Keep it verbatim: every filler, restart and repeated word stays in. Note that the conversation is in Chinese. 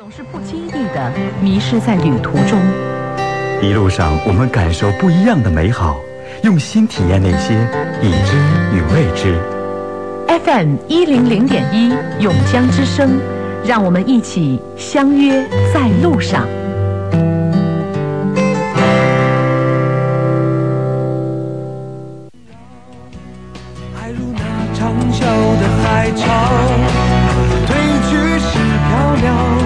总是不经意地迷失在旅途中。 一路上，我们感受不一样的美好，用心体验那些已知与未知。 F M 一零零点一永江之声，让我们一起相约在路上。 爱如那长啸的海潮，退去时飘渺。